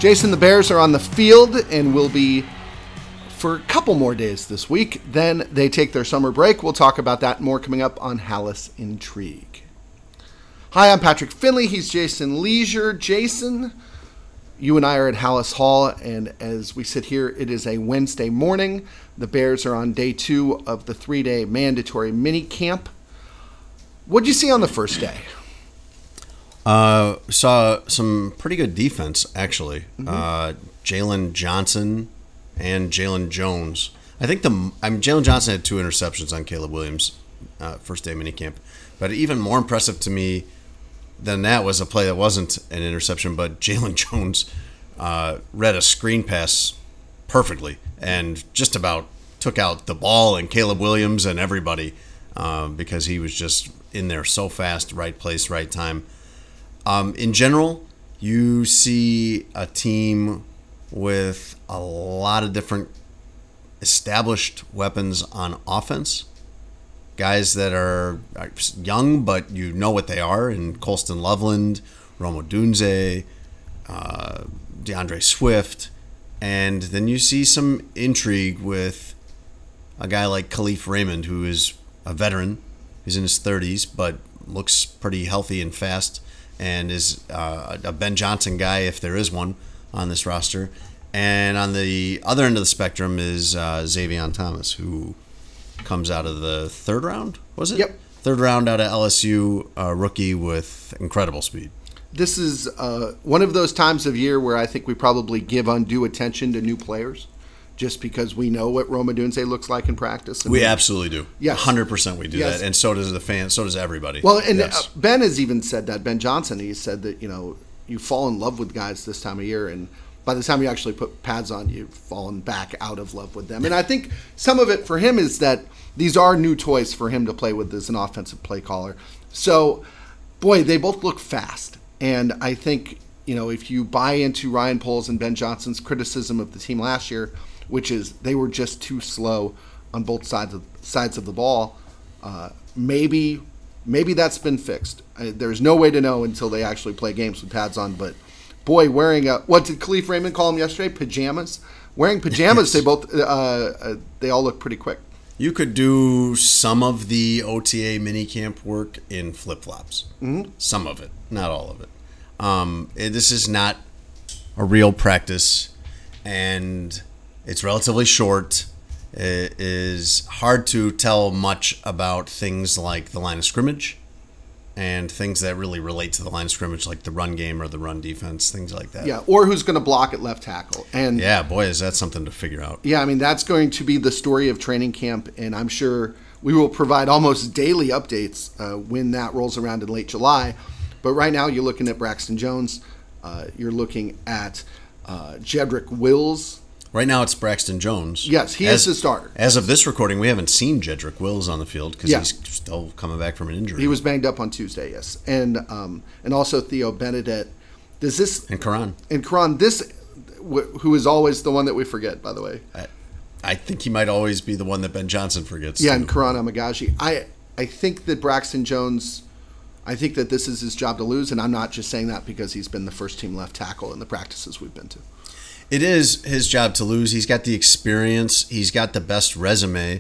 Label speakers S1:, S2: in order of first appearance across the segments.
S1: Jason, the Bears are on the field and will be for a couple more days this week. Then they take their summer break. We'll talk about that more coming up on Halas Intrigue. Hi, I'm Patrick Finley. He's Jason Leisure. Jason, you and I are at Halas Hall, and as we sit here, it is a Wednesday morning. The Bears are on day 2 of the 3-day mandatory mini camp. What'd you see on the first day?
S2: Saw some pretty good defense, actually. Jalen Johnson and Jalen Jones. I think Jalen Johnson had 2 interceptions on Caleb Williams first day minicamp. But even more impressive to me than that was a play that wasn't an interception, but Jalen Jones read a screen pass perfectly and just about took out the ball and Caleb Williams and everybody because he was just in there so fast, right place, right time. In general, you see a team with a lot of different established weapons on offense. Guys that are young, but you know what they are, in Colston Loveland, Rome Odunze, DeAndre Swift. And then you see some intrigue with a guy like Khalif Raymond, who is a veteran. He's in his 30s, but looks pretty healthy and fast, and is a Ben Johnson guy, if there is one, on this roster. And on the other end of the spectrum is Xavion Thomas, who comes out of the 3rd round, was it?
S1: Yep.
S2: 3rd round out of LSU, rookie with incredible speed.
S1: This is one of those times of year where I think we probably give undue attention to new players just because we know what Rome Odunze looks like in practice.
S2: We absolutely do.
S1: Yes.
S2: 100% we do that, and so does the fans, so does everybody.
S1: Well, and
S2: yes.
S1: Ben has even said that, Ben Johnson, he said that, you fall in love with guys this time of year, and by the time you actually put pads on, you've fallen back out of love with them. And I think some of it for him is that these are new toys for him to play with as an offensive play caller. So, boy, they both look fast. And I think, if you buy into Ryan Poles and Ben Johnson's criticism of the team last year, which is they were just too slow on both sides of the ball, maybe that's been fixed. There's no way to know until they actually play games with pads on, but boy, wearing what did Khalif Raymond call them yesterday? Pajamas. Wearing pajamas,
S2: Yes.
S1: they all look pretty quick.
S2: You could do some of the OTA minicamp work in flip-flops.
S1: Mm-hmm.
S2: Some of it, not all of it. This is not a real practice, and it's relatively short. It is hard to tell much about things like the line of scrimmage and things that really relate to the line of scrimmage, like the run game or the run defense, things like that.
S1: Yeah, or who's going to block at left tackle. And
S2: yeah, boy, is that something to figure out.
S1: yeah, I mean, that's going to be the story of training camp, and I'm sure we will provide almost daily updates when that rolls around in late July. But right now, you're looking at Braxton Jones. You're looking at Jedrick Wills.
S2: Right now, it's Braxton Jones.
S1: Yes, he is the starter.
S2: As of this recording, we haven't seen Jedrick Wills on the field because
S1: Yeah.
S2: he's still coming back from an injury.
S1: He was banged up on Tuesday, yes, and also Theo Benedette. Does this
S2: And Karan.
S1: who is always the one that we forget, by the way?
S2: I think he might always be the one that Ben Johnson forgets.
S1: Yeah,
S2: too.
S1: and Karan Amagashi. I think that Braxton Jones. I think that this is his job to lose, and I'm not just saying that because he's been the first team left tackle in the practices we've been to.
S2: It is his job to lose. He's got the experience. He's got the best resume,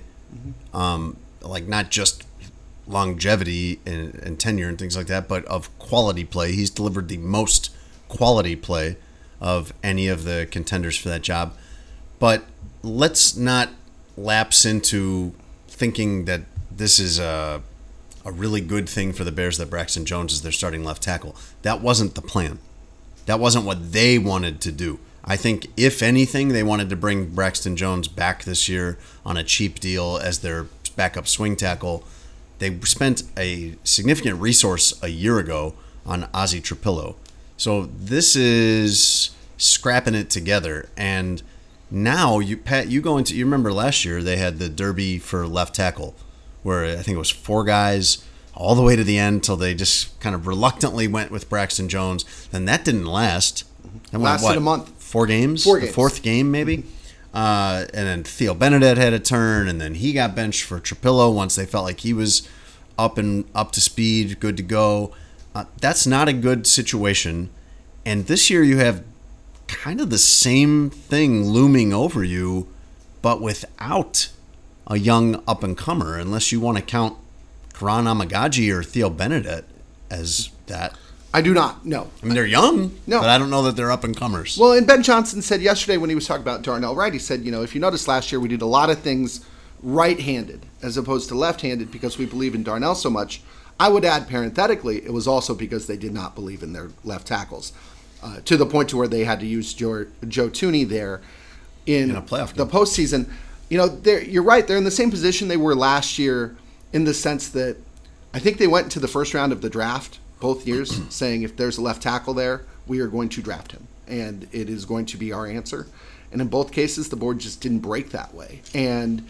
S2: like not just longevity and tenure and things like that, but of quality play. He's delivered the most quality play of any of the contenders for that job. But let's not lapse into thinking that this is a really good thing for the Bears that Braxton Jones is their starting left tackle. That wasn't the plan. That wasn't what they wanted to do. I think, if anything, they wanted to bring Braxton Jones back this year on a cheap deal as their backup swing tackle. They spent a significant resource a year ago on Ozzie Trapillo. So this is scrapping it together. And now, you remember last year they had the Derby for left tackle, where I think it was 4 guys all the way to the end till they just kind of reluctantly went with Braxton Jones. Then that didn't last. That
S1: Lasted a month.
S2: 4 games?
S1: 4 games.
S2: The 4th game, maybe? And then Theo Benedette had a turn, and then he got benched for Trapillo once they felt like he was up to speed, good to go. That's not a good situation. And this year you have kind of the same thing looming over you, but without a young up-and-comer, unless you want to count Karan Amagaji or Theo Benedette as that.
S1: I do not, no.
S2: I mean, they're young,
S1: No.
S2: but I don't know that they're up-and-comers.
S1: Well, and Ben Johnson said yesterday when he was talking about Darnell Wright, he said, if you noticed last year, we did a lot of things right-handed as opposed to left-handed because we believe in Darnell so much. I would add parenthetically, it was also because they did not believe in their left tackles to the point to where they had to use Joe Thuney there in
S2: a playoff
S1: the
S2: game.
S1: postseason. You're right. They're in the same position they were last year in the sense that I think they went into the first round of the draft both years saying if there's a left tackle there, we are going to draft him. And it is going to be our answer. And in both cases, the board just didn't break that way. And,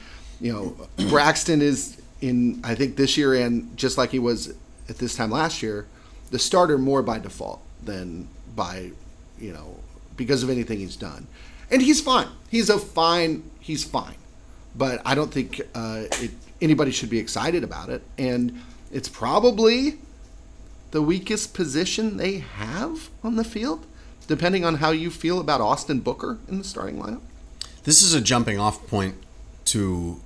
S1: Braxton is in, I think this year and just like he was at this time last year, the starter more by default than by, because of anything he's done. And he's fine. He's fine. But I don't think anybody should be excited about it. And it's probably the weakest position they have on the field, depending on how you feel about Austin Booker in the starting lineup.
S2: This is a jumping off point to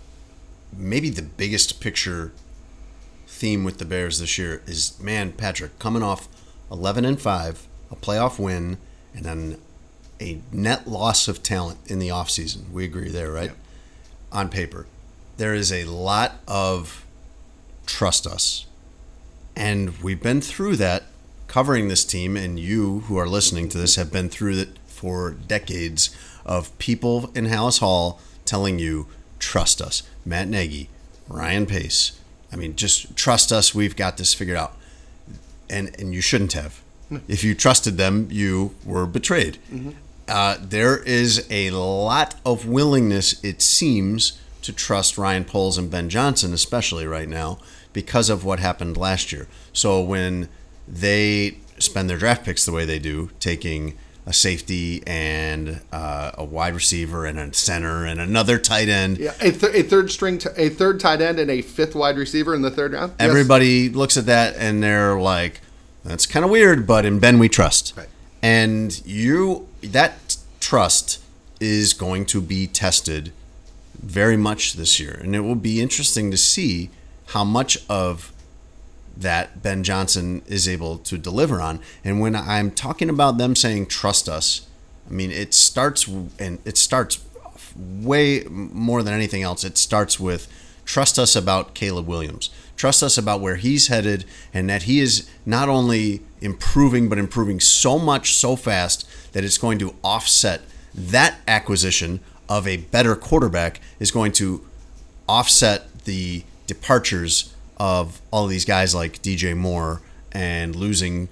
S2: maybe the biggest picture theme with the Bears this year is, man, Patrick, coming off 11-5, a playoff win, and then a net loss of talent in the offseason. We agree there, right?
S1: Yep.
S2: On paper. There is a lot of trust us. And we've been through that covering this team, and you who are listening to this have been through it for decades of people in Hallis Hall telling you, trust us. Matt Nagy, Ryan Pace. I mean, just trust us. We've got this figured out. And you shouldn't have. If you trusted them, you were betrayed. Mm-hmm. There is a lot of willingness, it seems, to trust Ryan Poles and Ben Johnson, especially right now, because of what happened last year. So when they spend their draft picks the way they do, taking a safety and a wide receiver and a center and another tight end.
S1: Yeah, a third tight end and a fifth wide receiver in the third round.
S2: Everybody looks at that and they're like, that's kind of weird, but in Ben we trust.
S1: Right.
S2: And that trust is going to be tested very much this year. And it will be interesting to see how much of that Ben Johnson is able to deliver on. And when I'm talking about them saying trust us, I mean it starts way more than anything else. It starts with trust us about Caleb Williams. Trust us about where he's headed and that he is not only improving but improving so much so fast that it's going to offset that acquisition of a better quarterback is going to offset the departures of all of these guys like DJ Moore and losing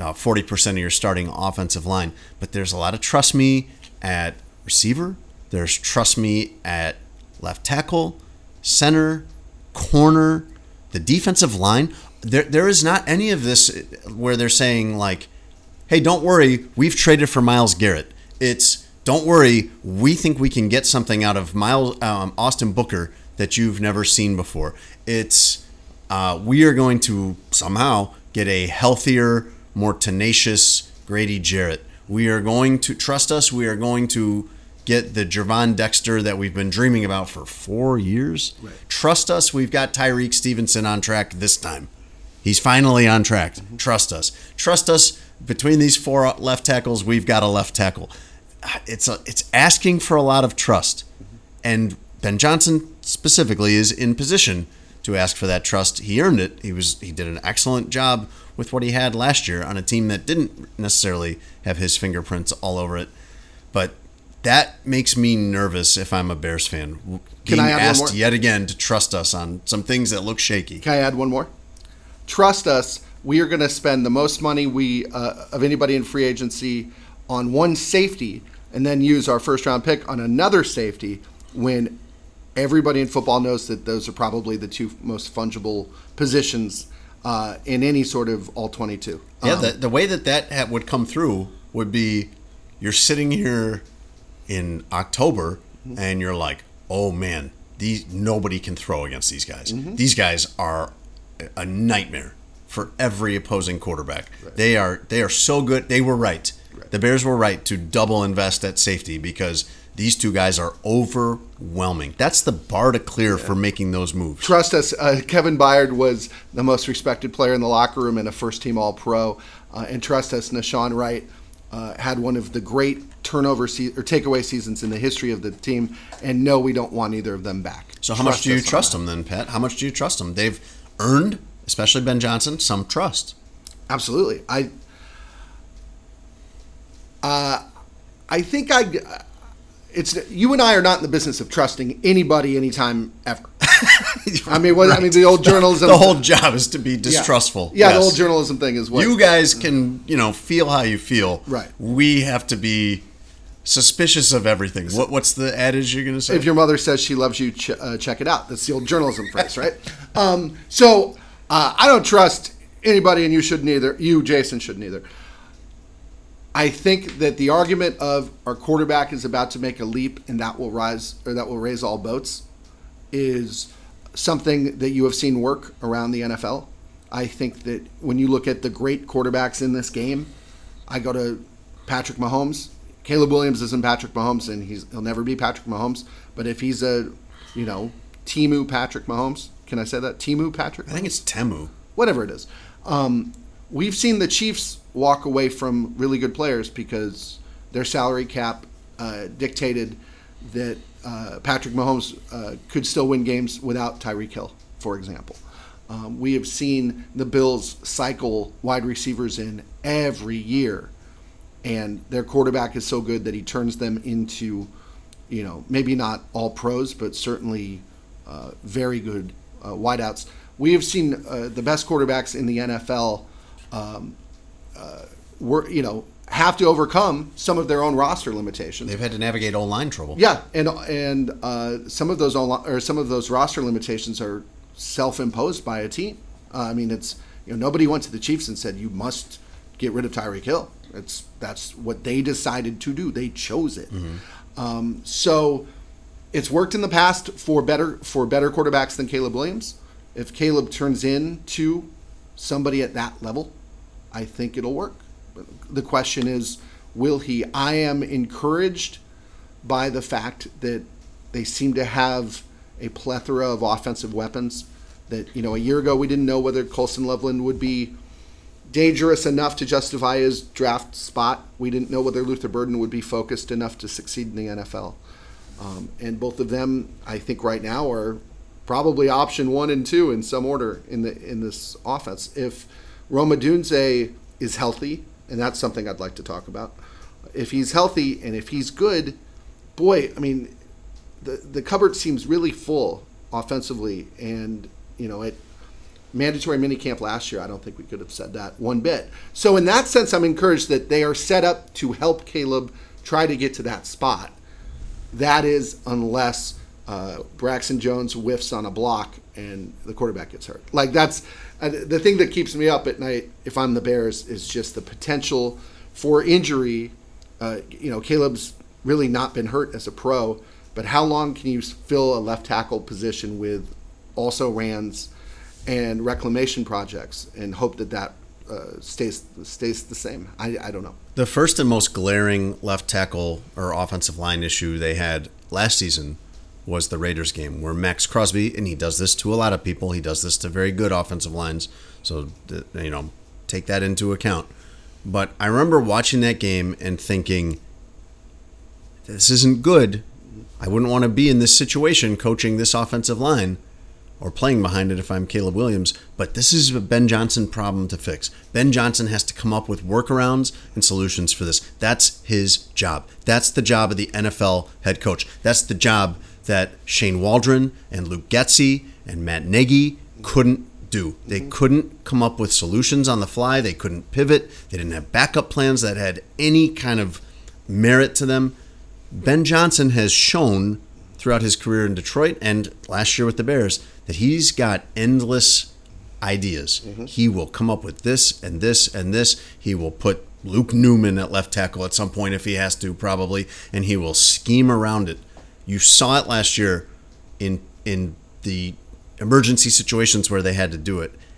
S2: 40% of your starting offensive line. But there's a lot of trust me at receiver. There's trust me at left tackle, center, corner, the defensive line. There is not any of this where they're saying like, hey, don't worry, we've traded for Myles Garrett. It's, don't worry, we think we can get something out of Austin Booker that you've never seen before. It's, we are going to somehow get a healthier, more tenacious Grady Jarrett. We are going to, trust us, we are going to get the Gervon Dexter that we've been dreaming about for 4 years. Right. Trust us, we've got Tyreek Stevenson on track this time. He's finally on track. Mm-hmm. Trust us. Trust us, between these four left tackles, we've got a left tackle. It's asking for a lot of trust. Mm-hmm. And Ben Johnson specifically is in position to ask for that trust. He earned it. He did an excellent job with what he had last year on a team that didn't necessarily have his fingerprints all over it. But that makes me nervous if I'm a Bears fan. Being asked yet again to trust us on some things that look shaky.
S1: Can I add one more? Trust us. We are going to spend the most money of anybody in free agency on one safety and then use our first round pick on another safety when everybody in football knows that those are probably the two most fungible positions in any sort of all-22.
S2: Yeah, the way that would come through would be you're sitting here in October and you're like, oh man, nobody can throw against these guys. Mm-hmm. These guys are a nightmare for every opposing quarterback. Right. They are so good. They were right. The Bears were right to double invest at safety because these two guys are overwhelming. That's the bar to clear for making those moves.
S1: Trust us, Kevin Byard was the most respected player in the locker room and a first-team All-Pro. And trust us, Nashawn Wright had one of the great takeaway seasons in the history of the team. And no, we don't want either of them back.
S2: So how much do you trust them then, Pat? How much do you trust them? They've earned, especially Ben Johnson, some trust.
S1: Absolutely. I think it's you and I are not in the business of trusting anybody anytime ever. I mean, the old journalism.
S2: The whole job is to be distrustful.
S1: Yeah, yes. The whole journalism thing is what
S2: you guys can, feel how you feel.
S1: Right. We
S2: have to be suspicious of everything. What's the adage you're going to say?
S1: If your mother says she loves you, check it out. That's the old journalism phrase, right? So I don't trust anybody, and you shouldn't either. You, Jason, shouldn't either. I think that the argument of our quarterback is about to make a leap and that will raise all boats is something that you have seen work around the NFL. I think that when you look at the great quarterbacks in this game, I go to Patrick Mahomes. Caleb Williams isn't Patrick Mahomes, and he'll never be Patrick Mahomes. But if he's a, Temu Patrick Mahomes, can I say that? Temu Patrick Mahomes?
S2: I think it's Temu.
S1: Whatever it is. We've seen the Chiefs walk away from really good players because their salary cap dictated that Patrick Mahomes could still win games without Tyreek Hill, for example. We have seen the Bills cycle wide receivers in every year, and their quarterback is so good that he turns them into, maybe not all pros, but certainly very good wideouts. We have seen the best quarterbacks in the NFL have to overcome some of their own roster limitations.
S2: They've had to navigate O-line trouble.
S1: Yeah, and some of those roster limitations are self-imposed by a team. It's nobody went to the Chiefs and said you must get rid of Tyreek Hill. That's what they decided to do. They chose it. Mm-hmm. So it's worked in the past for better quarterbacks than Caleb Williams. If Caleb turns into somebody at that level, I think it'll work. The question is, will he? I am encouraged by the fact that they seem to have a plethora of offensive weapons that, a year ago we didn't know whether Colson Loveland would be dangerous enough to justify his draft spot. We didn't know whether Luther Burden would be focused enough to succeed in the NFL. And both of them, I think right now, are probably option 1 and 2 in some order in this offense. If Rome Odunze is healthy, and that's something I'd like to talk about. If he's healthy and if he's good, boy, the cupboard seems really full offensively. And, at mandatory minicamp last year, I don't think we could have said that one bit. So in that sense, I'm encouraged that they are set up to help Caleb try to get to that spot. That is, unless Braxton Jones whiffs on a block and the quarterback gets hurt. That's the thing that keeps me up at night if I'm the Bears is just the potential for injury. Caleb's really not been hurt as a pro, but how long can you fill a left tackle position with also rans and reclamation projects and hope that stays the same? I don't know.
S2: The first and most glaring left tackle or offensive line issue they had last season was the Raiders game where Max Crosby, and he does this to a lot of people, he does this to very good offensive lines, so take that into account. But I remember watching that game and thinking, this isn't good. I wouldn't want to be in this situation coaching this offensive line or playing behind it if I'm Caleb Williams, but this is a Ben Johnson problem to fix. Ben Johnson has to come up with workarounds and solutions for this. That's his job. That's the job of the NFL head coach. That's the job that Shane Waldron and Luke Getsy and Matt Nagy couldn't do. They couldn't come up with solutions on the fly. They couldn't pivot. They didn't have backup plans that had any kind of merit to them. Ben Johnson has shown throughout his career in Detroit and last year with the Bears that he's got endless ideas. Mm-hmm. He will come up with this and this and this. He will put Luke Newman at left tackle at some point if he has to, probably, and he will scheme around it. You saw it last year in the emergency situations where they had to do it.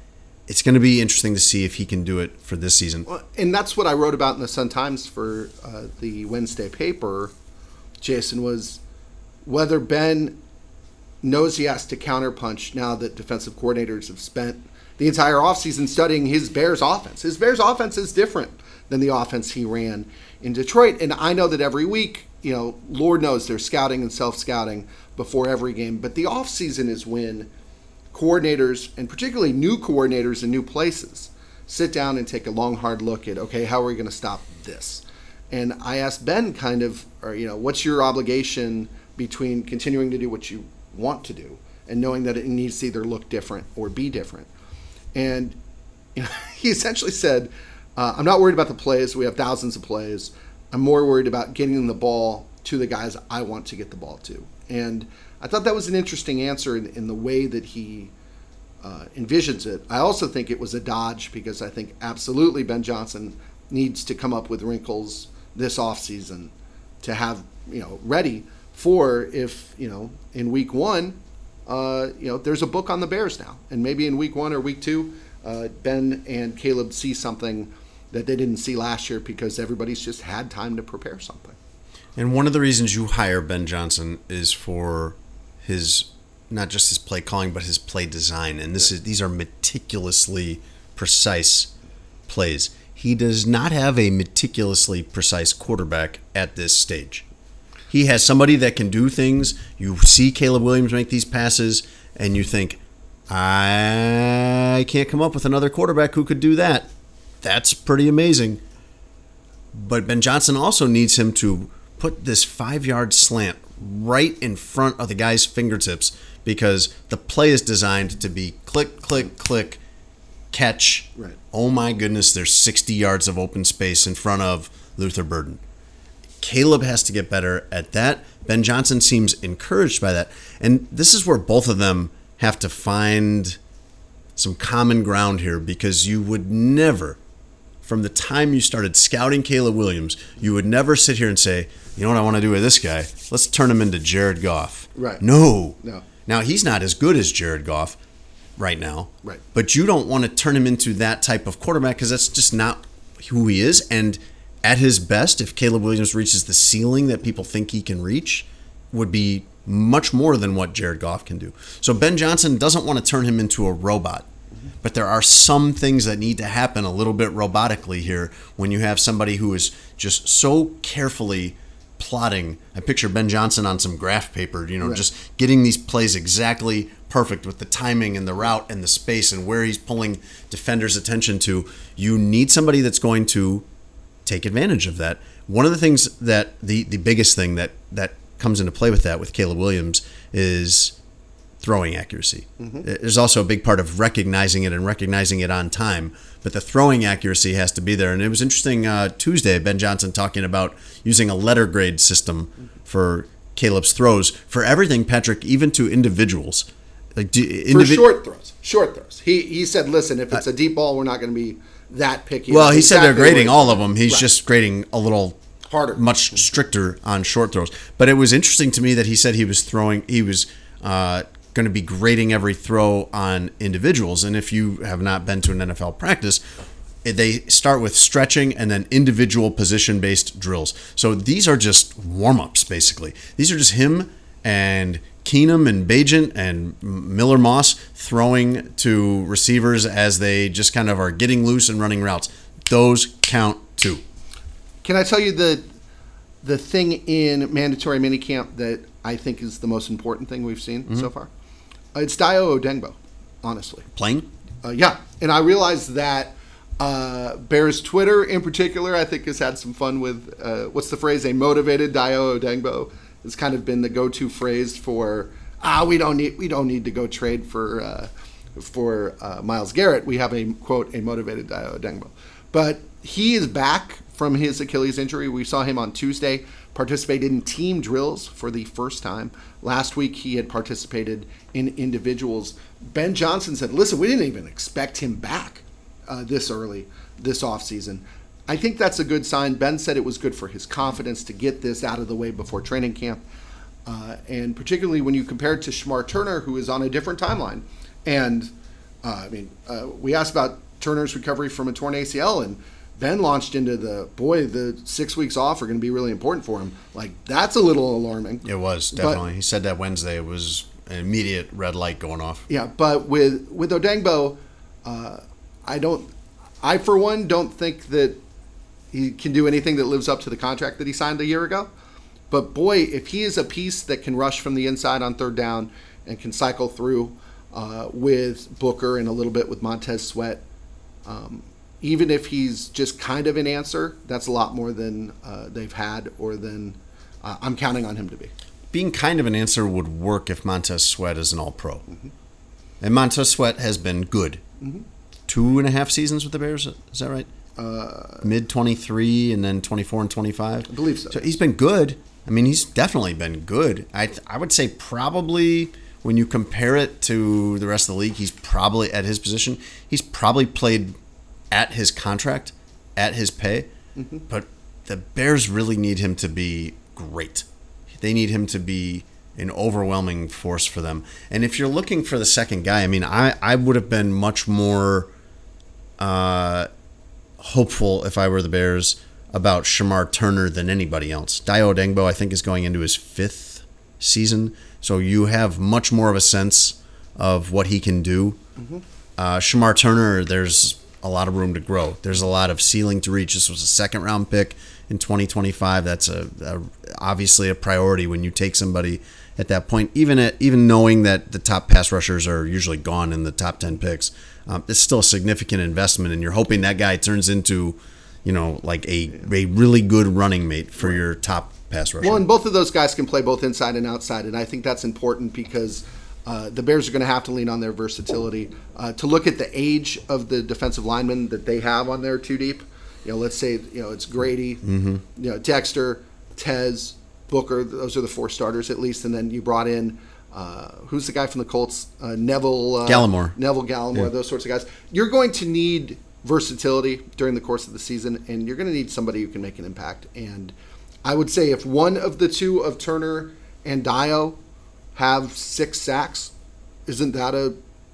S2: it's going to be interesting to see if he can do it for this season.
S1: And that's what I wrote about in the Sun-Times for the Wednesday paper, Jason, was whether Ben knows he has to counterpunch now that defensive coordinators have spent the entire offseason studying his Bears offense. His Bears offense is different than the offense he ran in Detroit. And I know that every week, Lord knows there's scouting and self-scouting before every game. But the offseason is when coordinators, and particularly new coordinators in new places, sit down and take a long, hard look at, okay, how are we going to stop this? And I asked Ben what's your obligation between continuing to do what you want to do and knowing that it needs to either look different or be different. And he essentially said, I'm not worried about the plays. We have thousands of plays. I'm more worried about getting the ball to the guys I want to get the ball to. And I thought that was an interesting answer in the way that he envisions it. I also think it was a dodge because I think absolutely Ben Johnson needs to come up with wrinkles this offseason to have ready for if in week one there's a book on the Bears now, and maybe in week 1 or week 2 Ben and Caleb see something that they didn't see last year because everybody's just had time to prepare something.
S2: And one of the reasons you hire Ben Johnson is for his, not just his play calling, but his play design. And these are meticulously precise plays. He does not have a meticulously precise quarterback at this stage. He has somebody that can do things. You see Caleb Williams make these passes, and you think, I can't come up with another quarterback who could do that. That's pretty amazing. But Ben Johnson also needs him to put this 5-yard slant right in front of the guy's fingertips because the play is designed to be click, click, click, catch.
S1: Right.
S2: Oh my goodness, there's 60 yards of open space in front of Luther Burden. Caleb has to get better at that. Ben Johnson seems encouraged by that. And this is where both of them have to find some common ground here because you would never, from the time you started scouting Caleb Williams, you would never sit here and say, you know what I want to do with this guy? Let's turn him into Jared Goff.
S1: Right.
S2: No. Now, he's not as good as Jared Goff right now.
S1: Right.
S2: But you don't want to turn him into that type of quarterback because that's just not who he is. And at his best, if Caleb Williams reaches the ceiling that people think he can reach, would be much more than what Jared Goff can do. So Ben Johnson doesn't want to turn him into a robot. But there are some things that need to happen a little bit robotically here when you have somebody who is just so carefully plotting. I picture Ben Johnson on some graph paper, right. Just getting these plays exactly perfect with the timing and the route and the space and where he's pulling defenders' attention to. You need somebody that's going to take advantage of that. One of the things that the biggest thing that comes into play with that with Caleb Williams is throwing accuracy. Mm-hmm. There's also a big part of recognizing it and recognizing it on time, but the throwing accuracy has to be there. And it was interesting Tuesday, Ben Johnson talking about using a letter grade system for Caleb's throws for everything, Patrick, even to individuals.
S1: For short throws. He said, listen, if it's a deep ball, we're not going to be that picky.
S2: Well, he said they're grading all of them. He's just grading a little
S1: harder,
S2: much stricter on short throws. But it was interesting to me that he said he was going to be grading every throw on individuals. And if you have not been to an NFL practice, they start with stretching and then individual position-based drills. So these are just warm-ups, basically. These are just him and Keenum and Bagent and Miller Moss throwing to receivers as they just kind of are getting loose and running routes. Those count too.
S1: Can I tell you the thing in mandatory minicamp that I think is the most important thing we've seen so far? It's Dayo Odengbo, honestly.
S2: Playing?
S1: Yeah. And I realize that Bears Twitter in particular, I think, has had some fun with, what's the phrase? A motivated Dayo Odengbo has kind of been the go-to phrase for, we don't need to go trade for Myles Garrett. We have a, quote, a motivated Dayo Odengbo. But he is back from his Achilles injury. We saw him on Tuesday participate in team drills for the first time. Last week, he had participated in individuals. Ben Johnson said, listen, we didn't even expect him back this early, this offseason. I think that's a good sign. Ben said it was good for his confidence to get this out of the way before training camp. And particularly when you compare it to Shemar Turner, who is on a different timeline. And We asked about Turner's recovery from a torn ACL, and Ben launched into the 6 weeks off are going to be really important for him. Like, that's a little alarming.
S2: It was, definitely. He said that Wednesday. It was an immediate red light going off.
S1: Yeah, but with Odengbo, I for one don't think that he can do anything that lives up to the contract that he signed a year ago. But boy, if he is a piece that can rush from the inside on third down and can cycle through with Booker and a little bit with Montez Sweat, even if he's just kind of an answer, that's a lot more than they've had or than I'm counting on him to be.
S2: Being kind of an answer would work if Montez Sweat is an all-pro. Mm-hmm. And Montez Sweat has been good. Mm-hmm. 2.5 seasons with the Bears, is that right? Mid-23 and then 24 and 25?
S1: I believe so.
S2: So he's been good. I mean, he's definitely been good. I would say probably when you compare it to the rest of the league, he's probably at his position. He's probably played at his contract, at his pay. Mm-hmm. But the Bears really need him to be great. They need him to be an overwhelming force for them. And if you're looking for the second guy, I mean, I would have been much more hopeful if I were the Bears about Shamar Turner than anybody else. Dayo Odengbo, I think, is going into his 5th season, so you have much more of a sense of what he can do. Mm-hmm. Shamar Turner, there's a lot of room to grow. There's a lot of ceiling to reach. This was a 2nd-round pick in 2025. That's obviously a priority when you take somebody at that point. Even knowing that the top pass rushers are usually gone in the top 10 picks, it's still a significant investment, and you're hoping that guy turns into, like a really good running mate for your top pass rusher.
S1: Well, and both of those guys can play both inside and outside, and I think that's important because the Bears are going to have to lean on their versatility. To look at the age of the defensive linemen that they have on their 2 deep, let's say it's Grady, mm-hmm. Dexter, Tez, Booker. Those are the 4 starters at least, and then you brought in who's the guy from the Colts? Neville
S2: Gallimore.
S1: Neville Gallimore. Yeah. Those sorts of guys. You're going to need versatility during the course of the season, and you're going to need somebody who can make an impact. And I would say if one of the 2 of Turner and Dayo have 6 sacks, isn't that a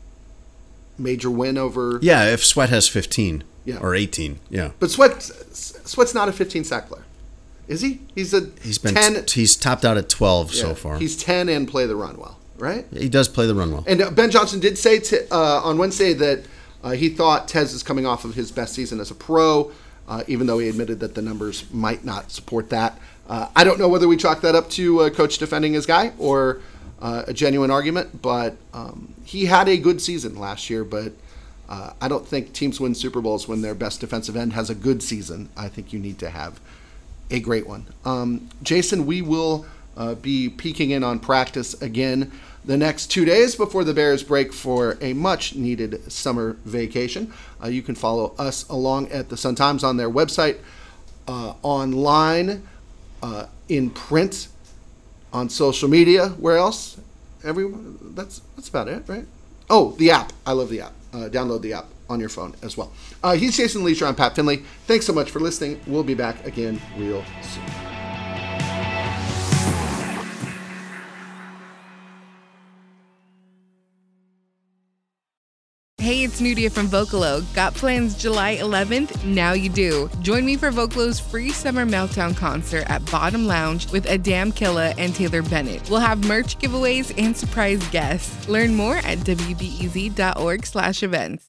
S1: major win over?
S2: Yeah, if Sweat has 15
S1: yeah.
S2: or 18, yeah.
S1: But Sweat's not a 15-sack player, is he? He's 10.
S2: He's topped out at 12 so far.
S1: He's 10 and play the run well, right?
S2: He does play the run well.
S1: And Ben Johnson did say on Wednesday that he thought Tez is coming off of his best season as a pro, even though he admitted that the numbers might not support that. I don't know whether we chalk that up to a coach defending his guy or a genuine argument, but he had a good season last year, but I don't think teams win Super Bowls when their best defensive end has a good season. I think you need to have a great one. Jason, we will be peeking in on practice again the next 2 days before the Bears break for a much-needed summer vacation. You can follow us along at the Sun-Times on their website, online, in print, on social media. Where else? That's about it, right? Oh, the app. I love the app. Download the app on your phone as well. He's Jason Leisure. I'm Pat Finley. Thanks so much for listening. We'll be back again real soon.
S3: Hey, it's Nudia from Vocalo. Got plans July 11th? Now you do. Join me for Vocalo's free summer meltdown concert at Bottom Lounge with Adam Killa and Taylor Bennett. We'll have merch giveaways and surprise guests. Learn more at wbez.org/events.